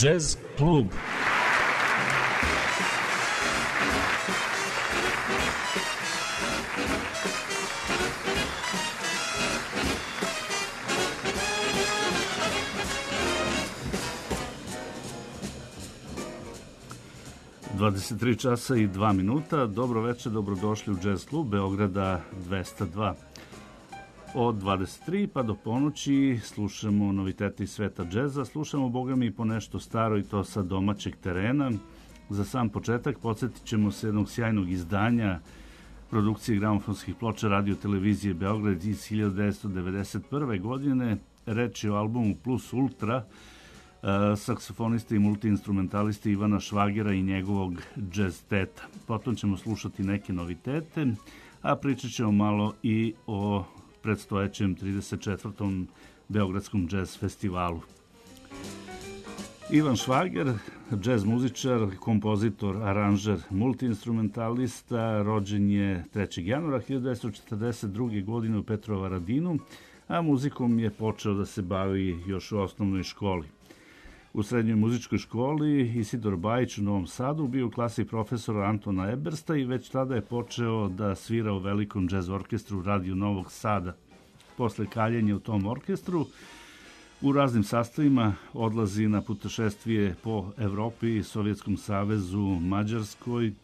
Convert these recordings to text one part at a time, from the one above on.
Jazz klub. časa i 2 minuta. Dobro večer, dobrodošli u Jazz klub Beograda 202. Od 23 pa do ponoći slušamo novitete iz sveta džeza, slušamo bogami i po nešto staro i to sa domaćeg terena. Za sam početak podsjetit ćemo se jednog sjajnog izdanja produkcije gramofonskih ploča radio televizije Beograd iz 1991. godine. Reč je o albumu Plus Ultra saksofoniste i multiinstrumentaliste Ivana Švagera i njegovog jazz teta. Potom ćemo slušati neke novitete, a pričat ćemo malo i o predstojećem 34. Beogradskom jazz festivalu. Ivan Švager, jazz muzičar, kompozitor, aranžer, multiinstrumentalista, rođen je 3. januara 1942. godine u Petrovaradinu, a muzikom je počeo da se bavi još u osnovnoj školi. U srednjoj muzičkoj školi Isidor Bajić u Novom Sadu bio u klasi profesora Antona Ebersta i već tada je počeo da svira u velikom džez orkestru Radio Novog Sada. Posle kaljenja u tom orkestru u raznim sastavima odlazi na putešestvije po Evropi, Sovjetskom savezu, Mađarskoj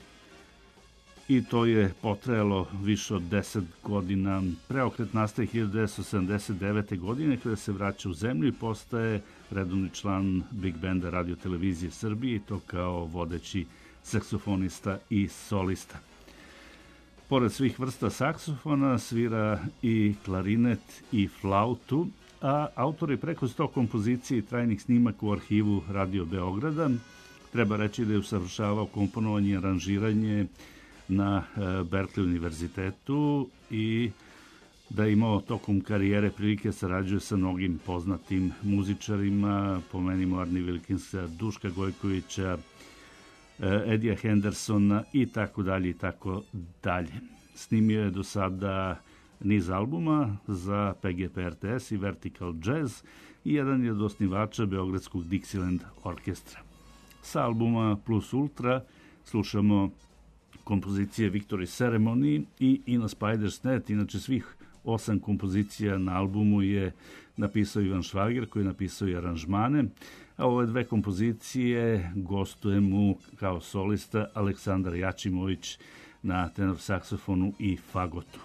i to je potrajalo više od 10 godina. Preokret nastaje 1979. godine kada se vraća u zemlju i postaje redovni član Big Banda Radio televizije Srbije i to kao vodeći saksofonista i solista. Pored svih vrsta saksofona svira i klarinet i flautu, a autor je preko 100 kompozicija i trajnih snimaka u arhivu Radio Beograda. Treba reći da je usavršavao komponovanje i aranžiranje na Berkeley univerzitetu i da je imao tokom karijere prilike sarađuje sa mnogim poznatim muzičarima, pomenimo Arnie Wilkinsa, Duška Gojkovića, Edija Hendersona i tako dalje i tako dalje. Snimio je do sada niz albuma za PGP RTS i Vertical Jazz i jedan je od osnivača Beogradskog Dixieland orkestra. Sa albuma Plus Ultra slušamo kompozicije Victory Ceremony i In a Spider's Net. Inače svih 8 kompozicija na albumu je napisao Ivan Švager, koji je napisao i aranžmane, a ove dve kompozicije gostuje mu kao solista Aleksandar Jačimović na tenor saksofonu i fagotu.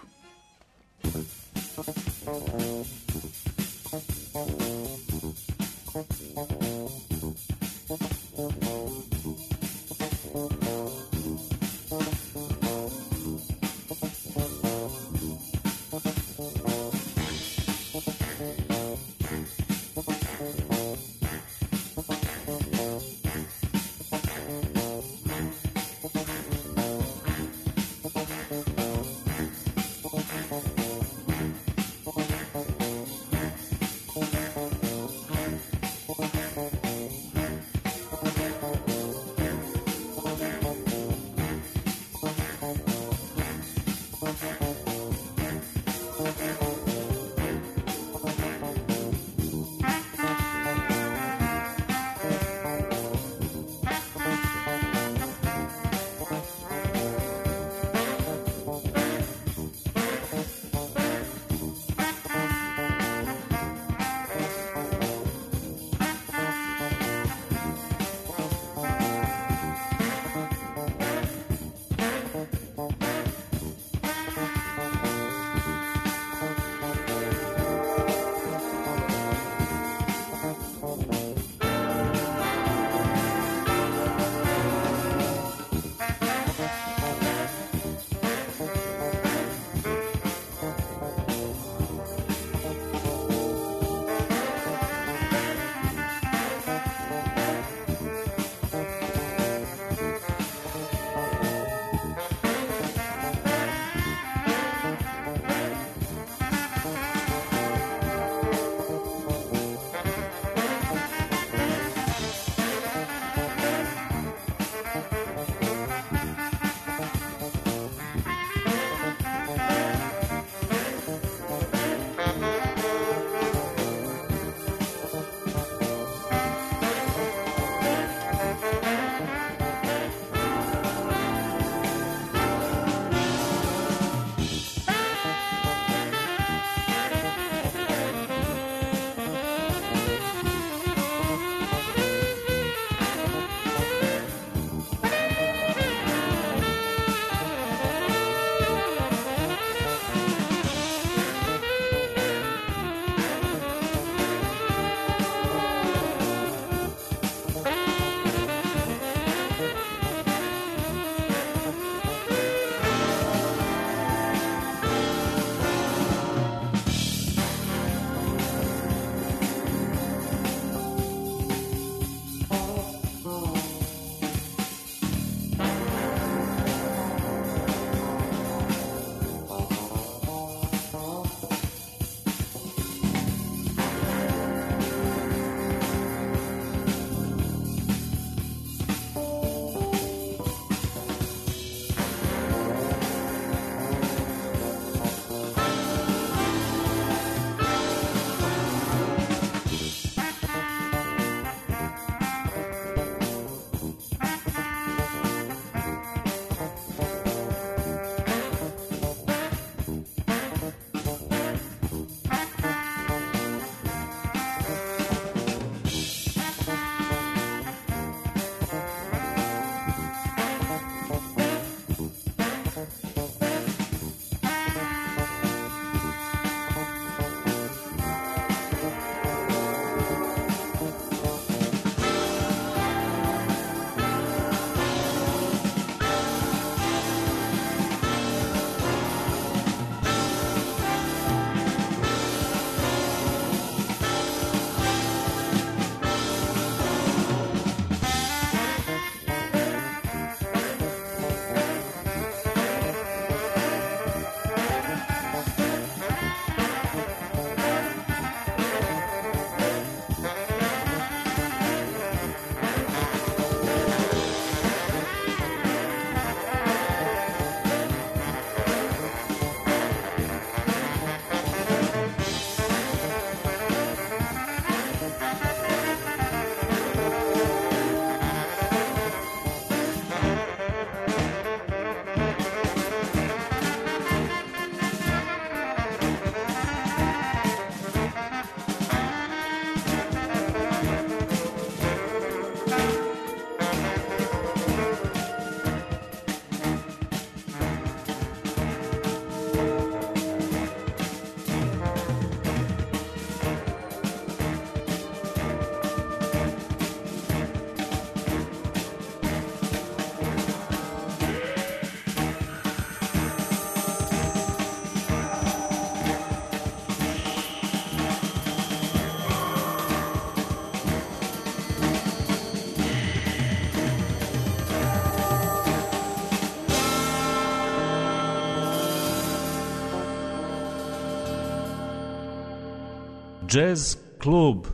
Jazz klub.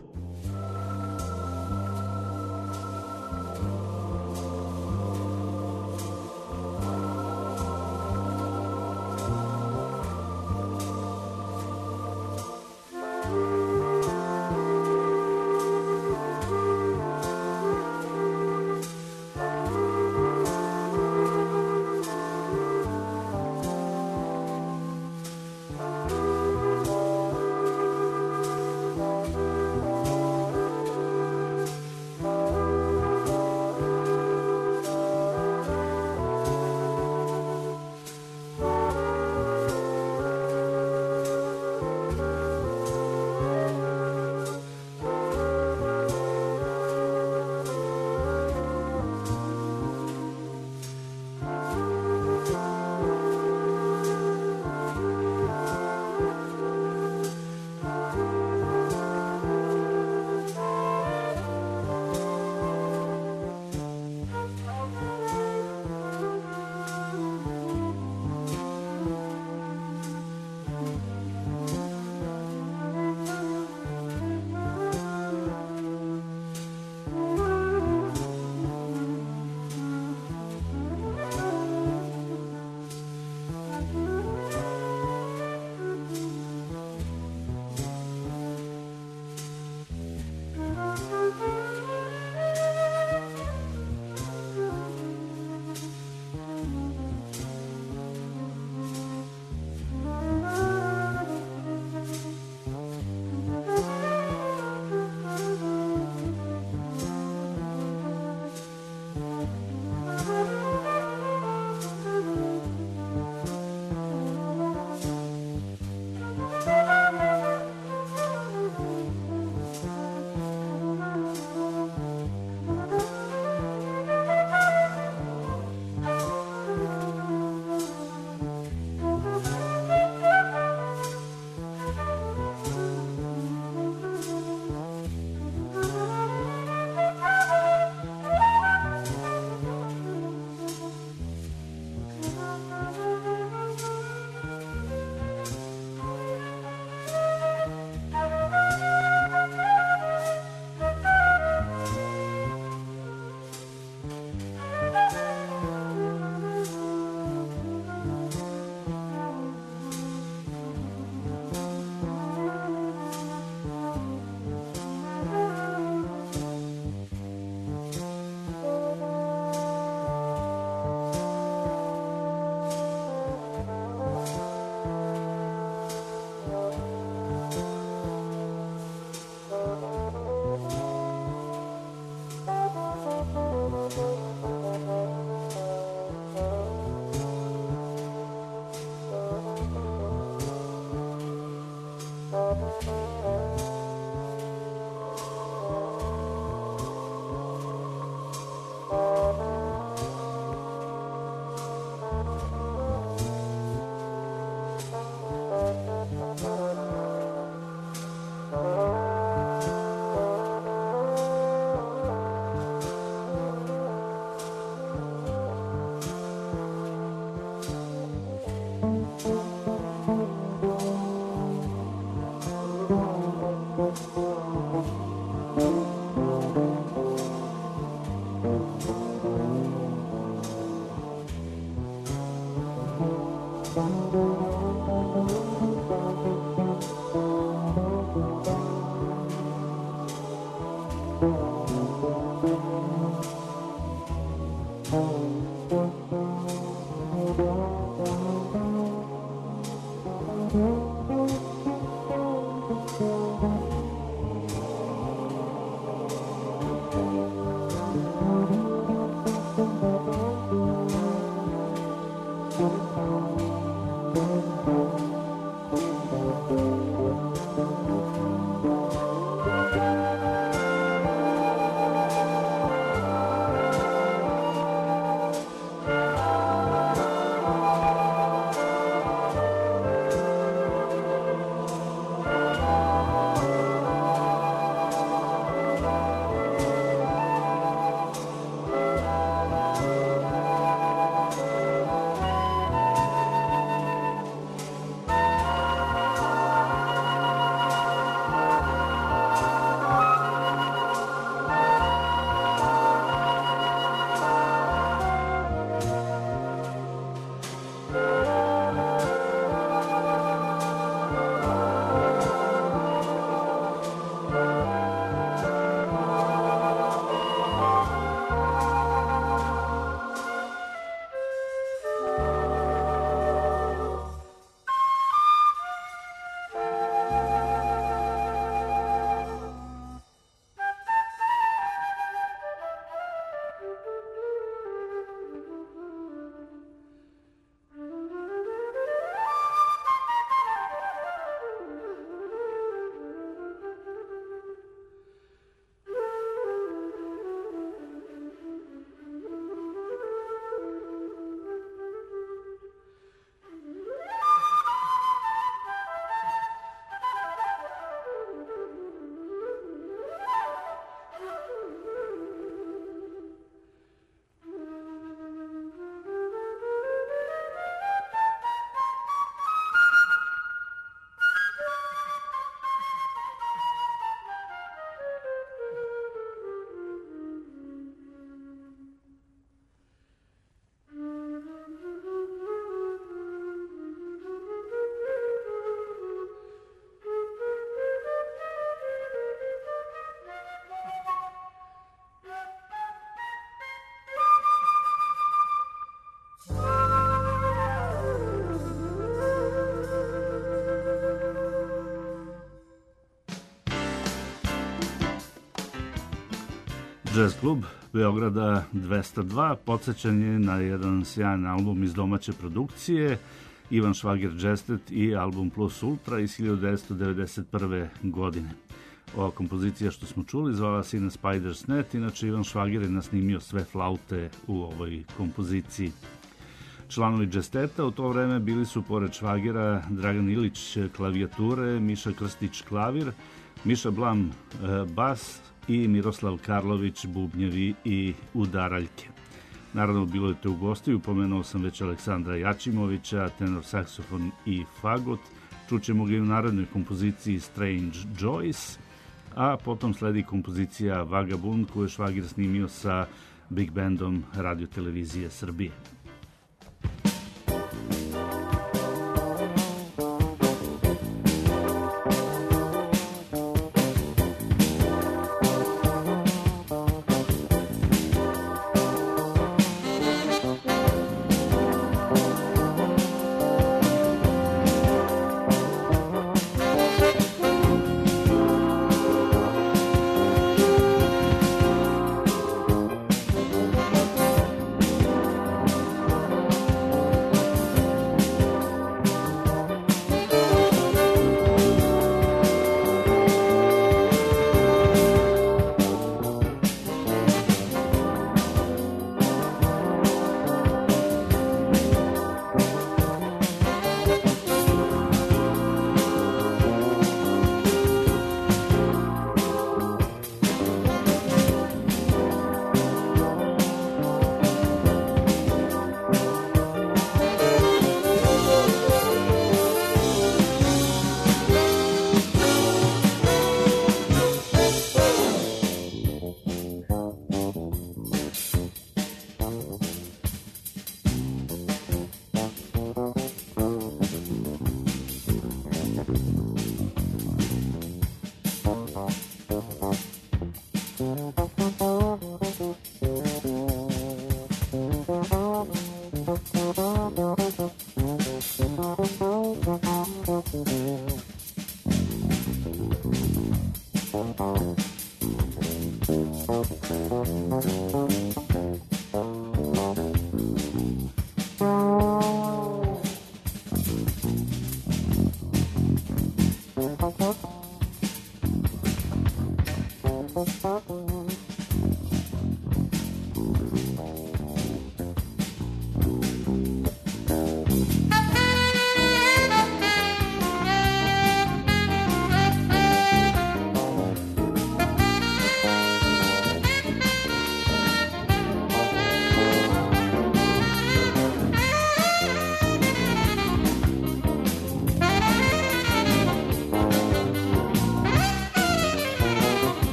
Jazz klub Beograda 202 podsjećan je na jedan sjajan album iz domaće produkcije, Ivan Švager Džestet i album Plus Ultra iz 1991. godine. Ova kompozicija što smo čuli zvala se na Spider's Net, inače Ivan Švager je nasnimio sve flaute u ovoj kompoziciji. Članovi Džesteta u to vreme bili su pored Švagera Dragan Ilić klavijature, Miša Krstić klavir, Miša Blam bas i Miroslav Karlović bubnjevi i udaraljke. Naravno, bilo je te u gostiju, pomenuo sam već Aleksandra Jačimovića, tenor saksofon i fagot. Čućemo ga i u narodnoj kompoziciji Strange Joyce, a potom sledi kompozicija Vagabund koju je Švager snimio sa Big Bandom Radio-televizije Srbije.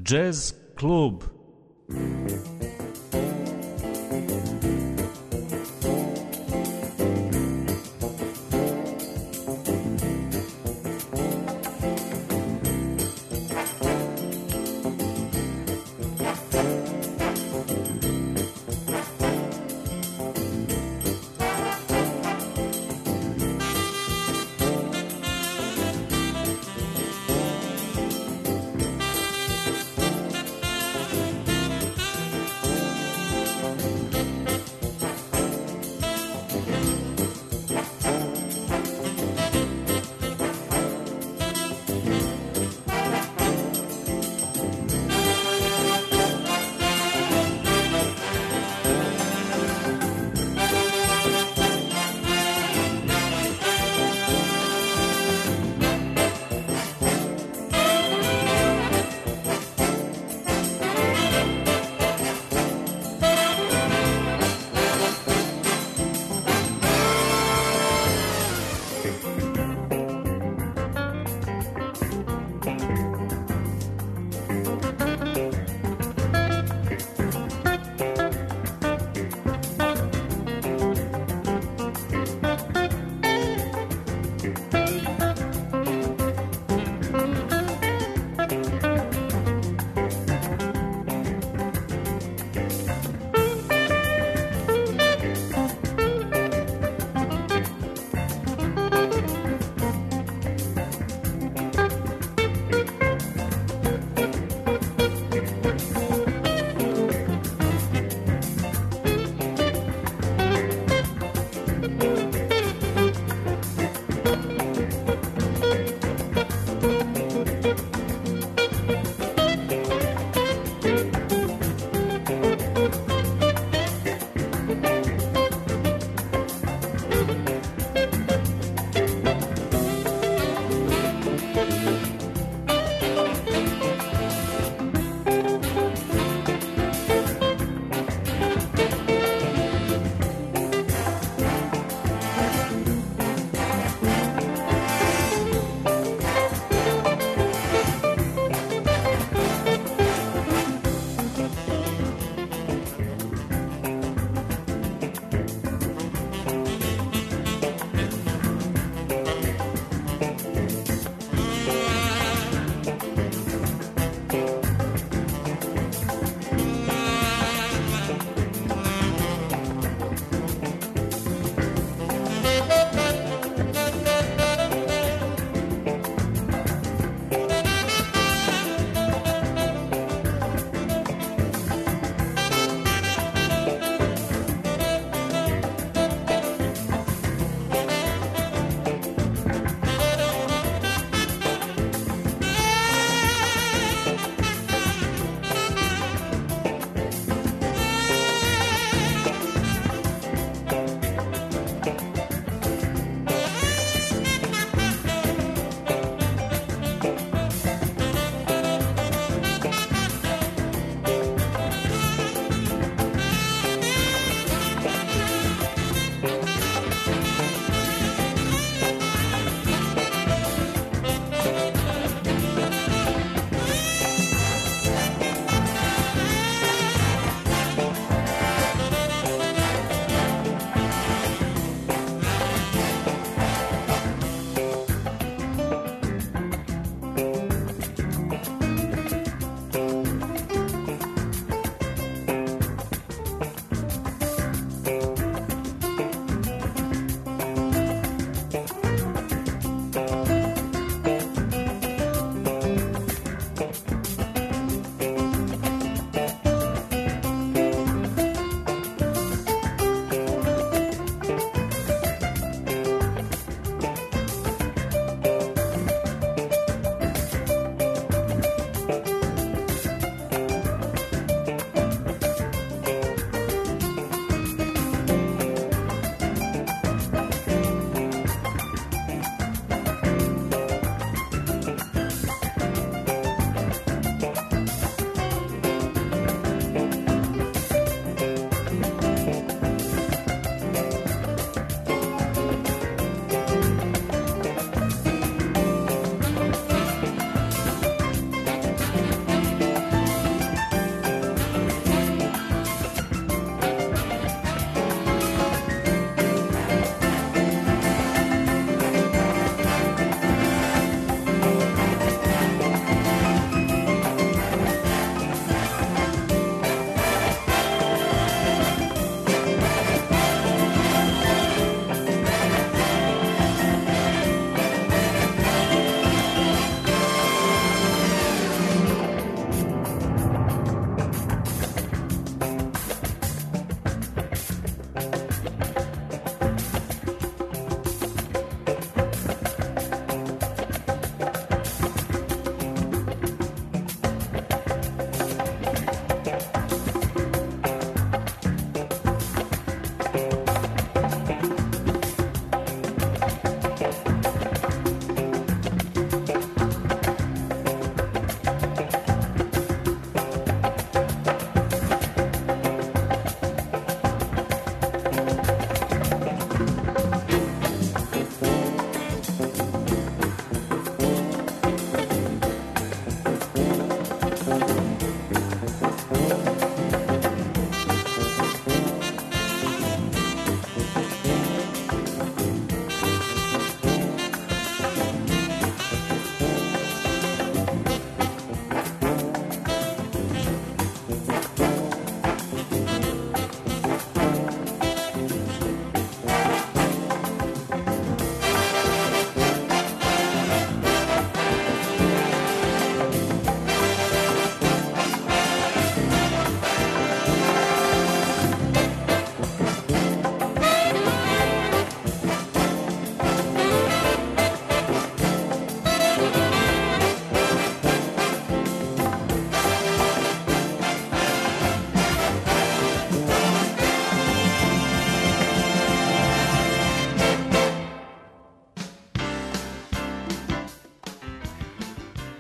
Jazz klub.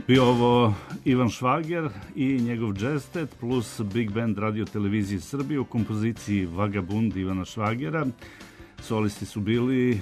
Bio ovo Ivan Švager i njegov džestet plus Big Band Radio Televizije Srbije u kompoziciji Vagabund Ivana Švagera. Solisti su bili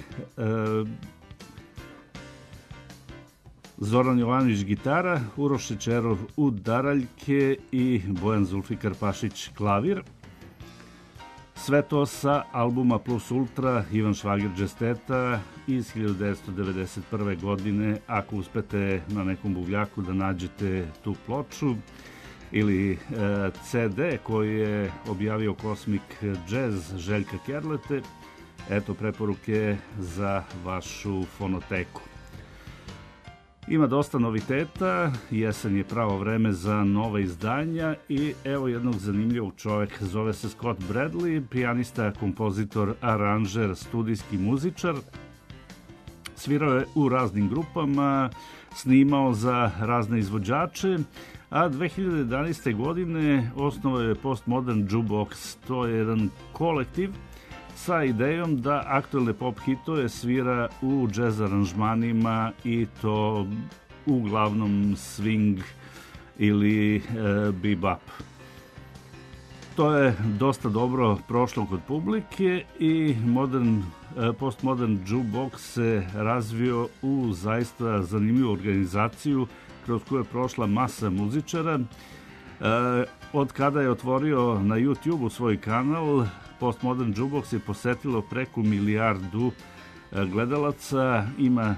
Zoran Jovanović gitara, Uroš Šećerov udaraljke i Bojan Zulfikar Pašić klavir. Sve to sa albuma Plus Ultra Ivan Švager džesteta iz 1991. godine. Ako uspete na nekom buvljaku da nađete tu ploču ili CD koji je objavio Cosmic Jazz Željka Kerlete, eto preporuke za vašu fonoteku. Ima dosta noviteta, jesen je pravo vreme za nova izdanja i evo jednog zanimljivog čovjeka, zove se Scott Bradley, pijanista, kompozitor, aranžer, studijski muzičar. Svirao je u raznim grupama, snimao za razne izvođače, a 2011. godine osnovao je Postmodern Jukebox. To je jedan kolektiv sa idejom da aktuelne pop hitove svira u džez aranžmanima i to uglavnom swing ili bebop. To je dosta dobro prošlo kod publike i Postmodern Jukebox se razvio u zaista zanimljivu organizaciju kroz koju je prošla masa muzičara. Od kada je otvorio na YouTube svoj kanal, Postmodern Jukebox je posetilo preko 1 milijardu gledalaca, ima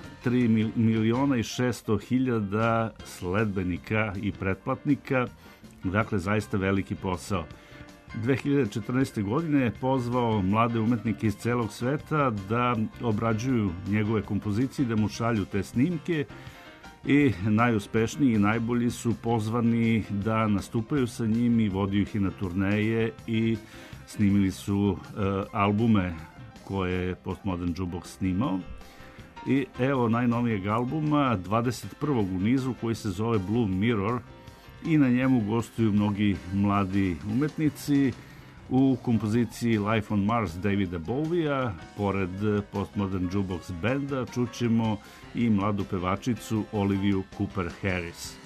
3.600.000 sledbenika i pretplatnika, dakle zaista veliki posao. 2014. godine je pozvao mlade umetnike iz celog sveta da obrađuju njegove kompozicije, da mu šalju te snimke i najuspešniji i najbolji su pozvani da nastupaju sa njim i vodio ih i na turneje i snimili su albume koje je Postmodern Jukebox snimao. I evo najnovijeg albuma, 21. u nizu, koji se zove Blue Mirror i na njemu gostuju mnogi mladi umetnici. U kompoziciji Life on Mars Davida Bowie-a, pored Postmodern Jukebox benda, čućemo i mladu pevačicu Oliviju Cooper Harris.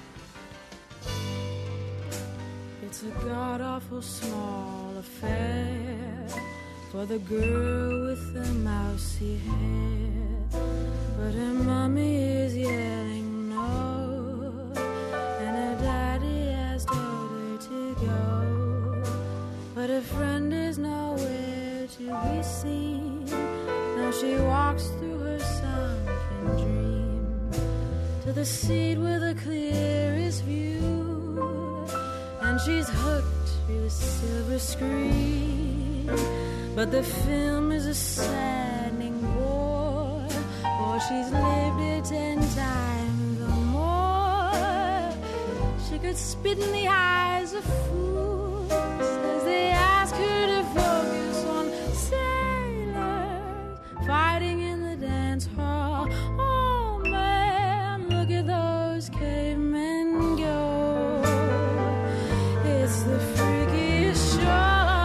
It's a god-awful small affair for the girl with the mousy hair, but her mommy is yelling no, and her daddy has told her to go, but her friend is nowhere to be seen. Now she walks through her sunken dream to the seat with the clearest view, and she's hooked to the silver screen. But the film is a saddening bore, for she's lived it 10 times or more. She could spit in the eyes of fools as they ask her to focus on sailors fighting in the dance hall. Oh man, look at those cavemen go. It's the freakiest show.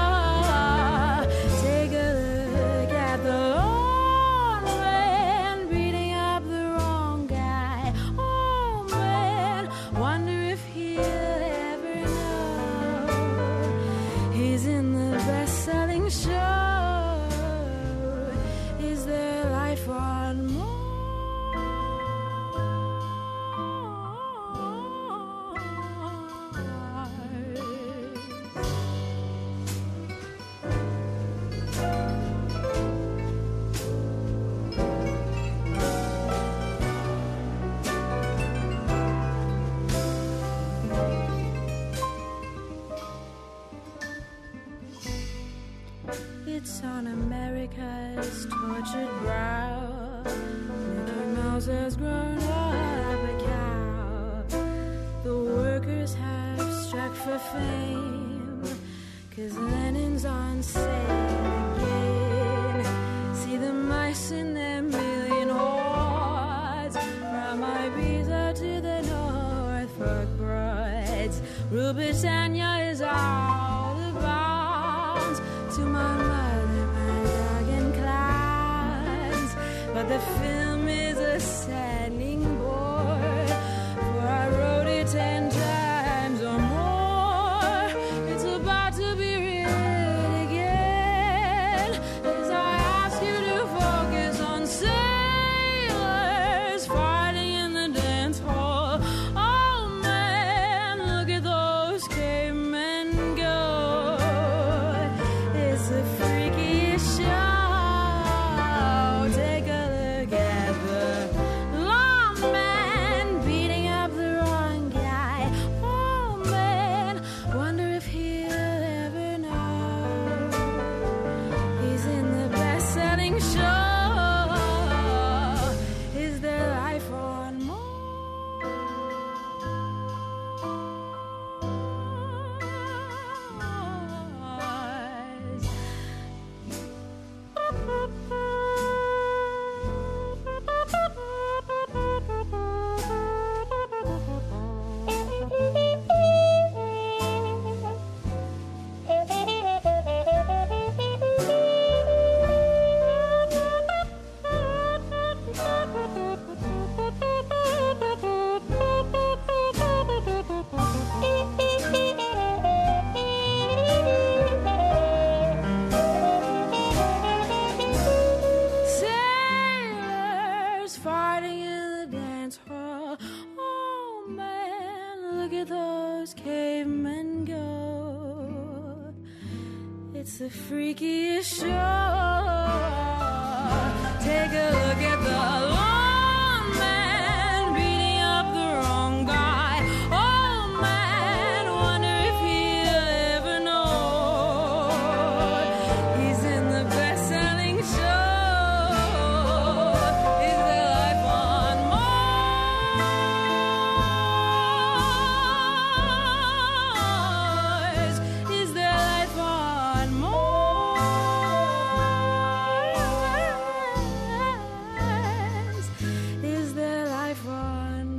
Take a look at the old man beating up the wrong guy. Oh man, wonder if he'll ever know he's in the best-selling show. Is there life on Mars? It's on America's tortured brow. Mickey Mouse has grown up a cow. The workers have struck for fame, 'cause Lenin's on sale again. See the mice in their million hordes, from Ibiza to the Norfolk Broads. Rule Britannia is all the bounds to my mother, my dog and clouds. But the film is a saddening bore, for I wrote look at those cavemen go. It's the freakiest show. Take a look at the lone man beating up the wrong guy. Oh man, wonder if he'll ever know he's in the best-selling show. Is there life on Mars? Is there life on Mars? Is there life on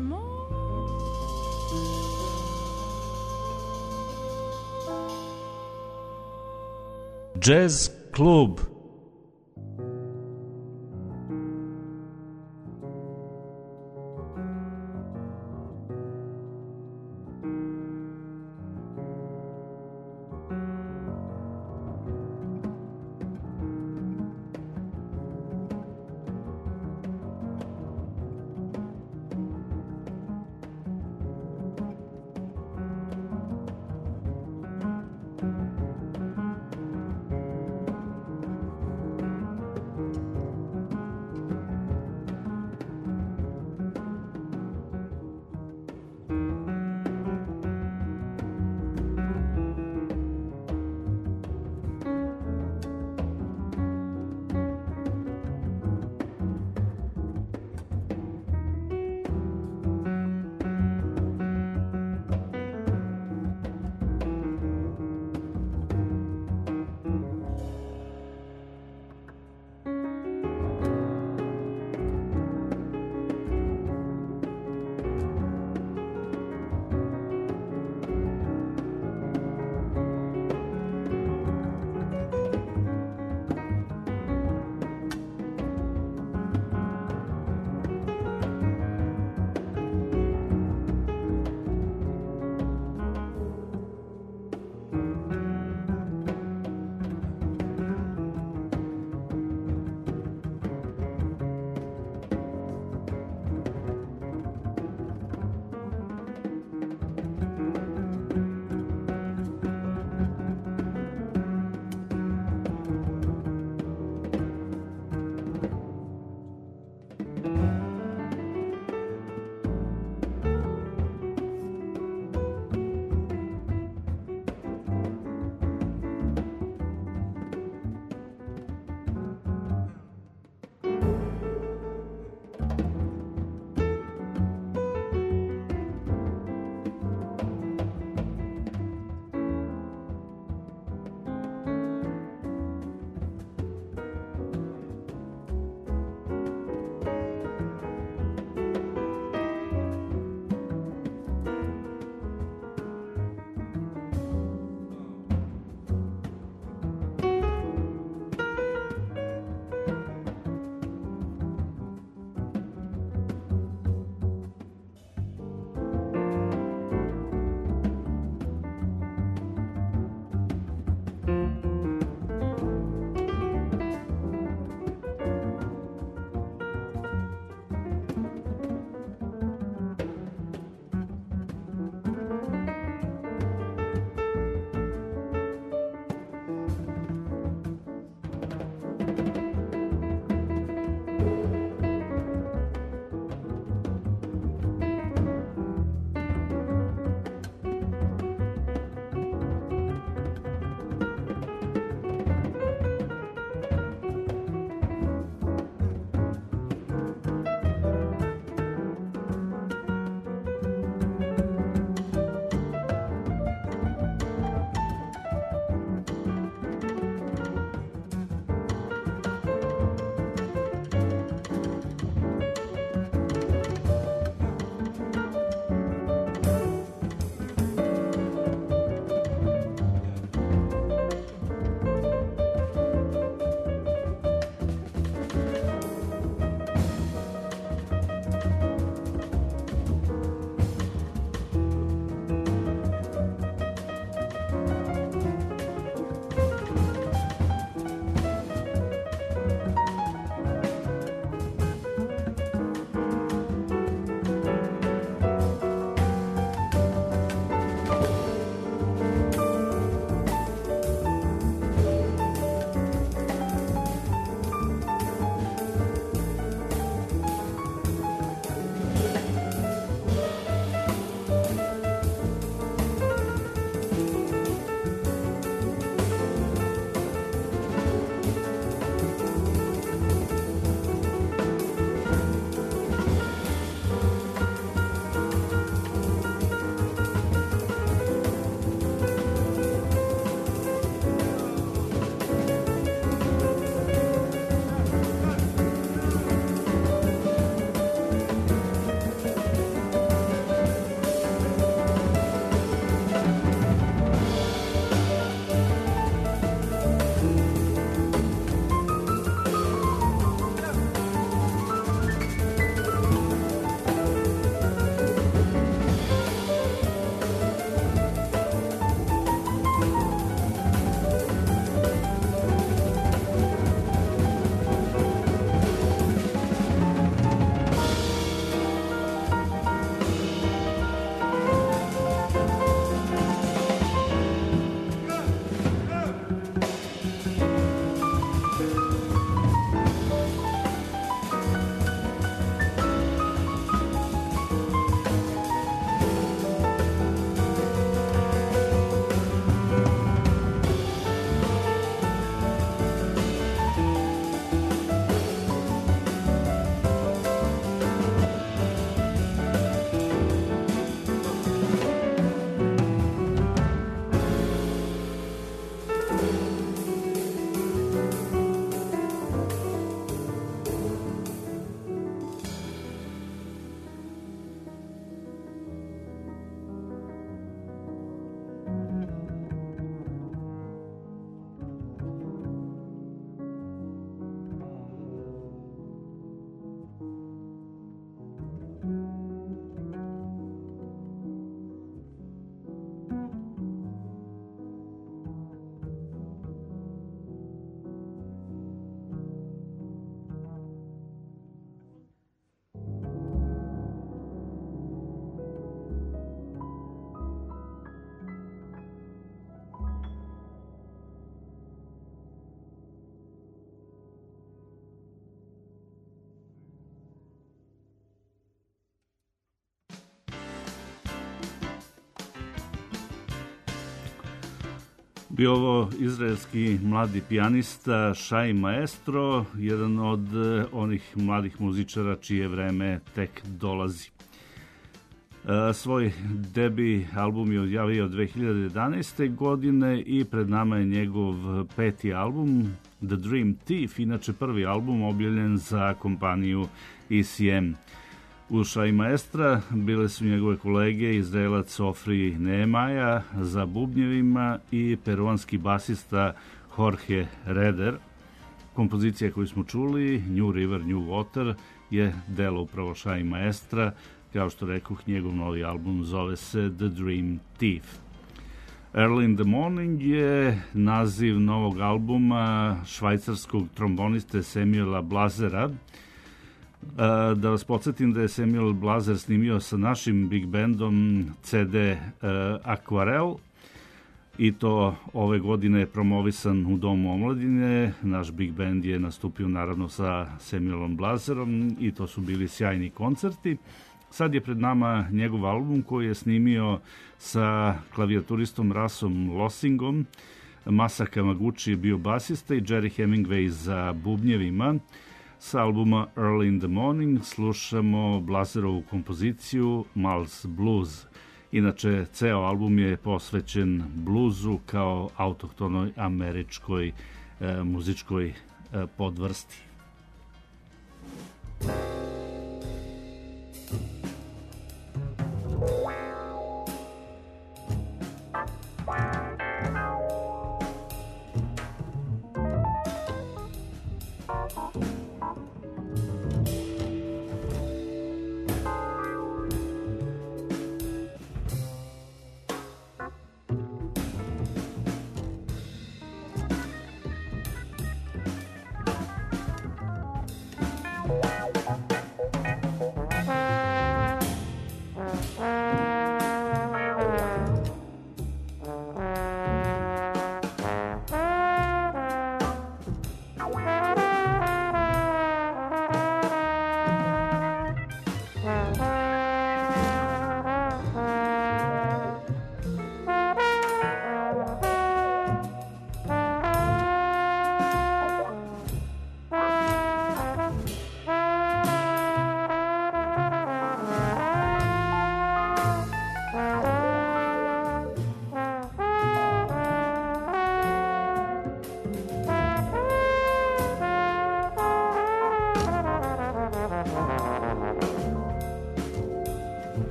Mars? Jazz klub. Bio ovo izraelski mladi pijanista Shai Maestro, jedan od onih mladih muzičara čije vreme tek dolazi. Svoj debi album je odjavio 2011. godine i pred nama je njegov 5. album The Dream Thief, inače prvi album objavljen za kompaniju ECM. U Shai Maestra bile su njegove kolege Izraelac Ofri Nehemaja za bubnjevima i peruanski basista Jorge Reder. Kompozicija koju smo čuli, New River, New Water, je delo upravo Shai Maestra. Kao što rekoh, njegov novi album zove se The Dream Thief. Early in the Morning je naziv novog albuma švajcarskog tromboniste Samuela Blazera. Da vas podsjetim da je Samuel Blazer snimio sa našim big bandom CD Akvarel i to ove godine je promovisan u Domu omladine. Naš big band je nastupio naravno sa Samuelom Blazerom i to su bili sjajni koncerti. Sad je pred nama njegov album koji je snimio sa klavijaturistom Rasom Lossingom. Masa Kamaguchi je bio basista i Jerry Hemingway za bubnjevima. Sa albuma Early in the Morning slušamo Blazerovu kompoziciju Mal's Blues. Inače, ceo album je posvećen bluzu kao autohtonoj američkoj muzičkoj podvrsti.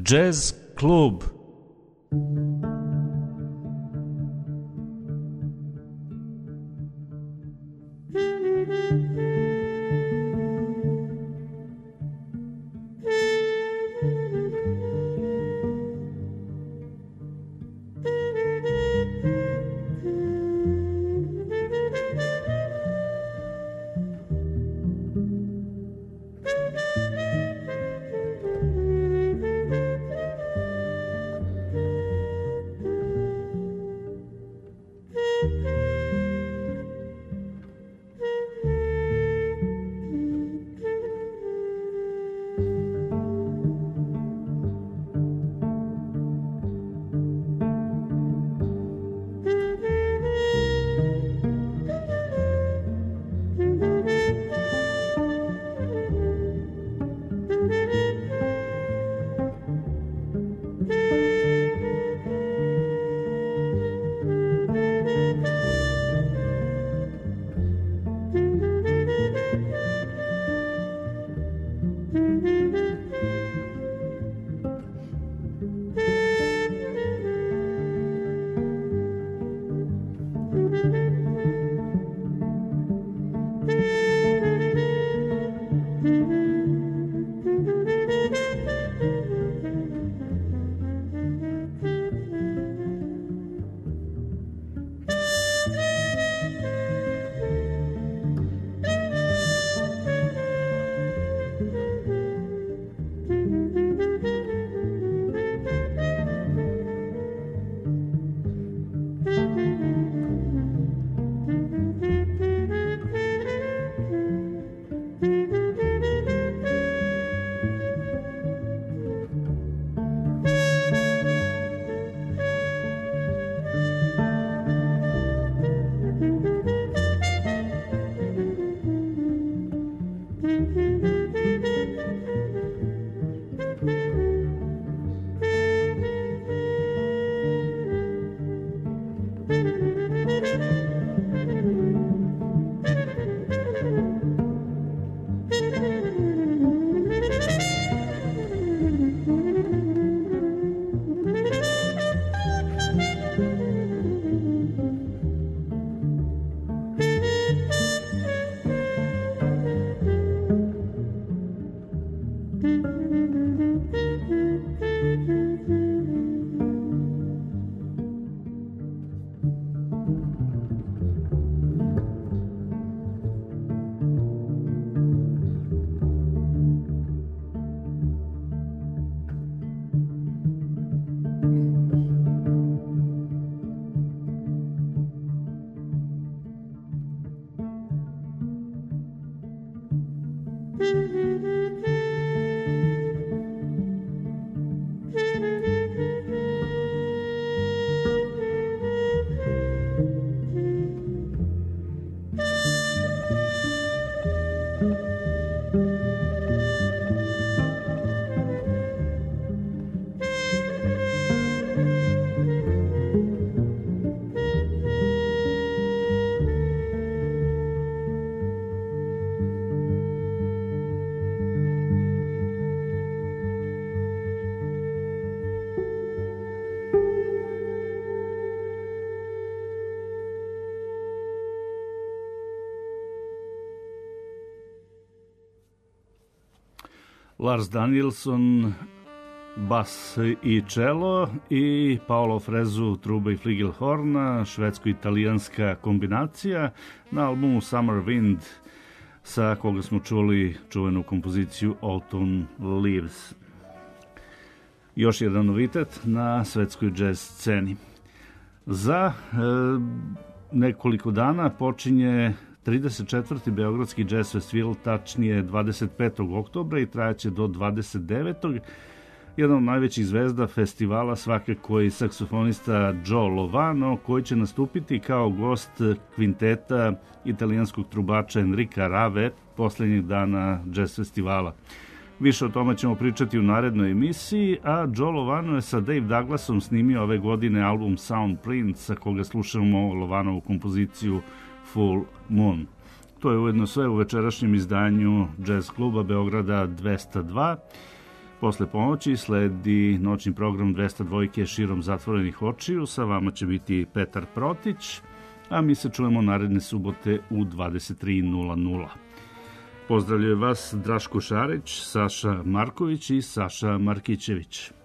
Jazz klub. Lars Danielsson, bas i čelo, i Paolo Frezu, truba i fligelhorna, švedsko-italijanska kombinacija na albumu Summer Wind, sa koga smo čuli čuvenu kompoziciju Autumn Leaves. Još jedan novitet na svetskoj jazz sceni. Za nekoliko dana počinje 34. Beogradski jazz festival, tačnije 25. oktobra i trajaće do 29. Jedan od najvećih zvezda festivala svakako je saksofonista Joe Lovano, koji će nastupiti kao gost kvinteta italijanskog trubača Enrica Rave poslednjeg dana jazz festivala. Više o tome ćemo pričati u narednoj emisiji, a Joe Lovano je sa Dave Douglasom snimio ove godine album Soundprint, sa koga slušamo Lovanovu kompoziciju Full Moon. To je ujedno sve u večerašnjem izdanju Jazz kluba Beograda 202. Posle ponoći sledi noćni program 202 širom zatvorenih očiju. Sa vama će biti Petar Protić, a mi se čujemo naredne subote u 23:00. Pozdravljaju vas Draško Šarić, Saša Marković i Saša Markićević.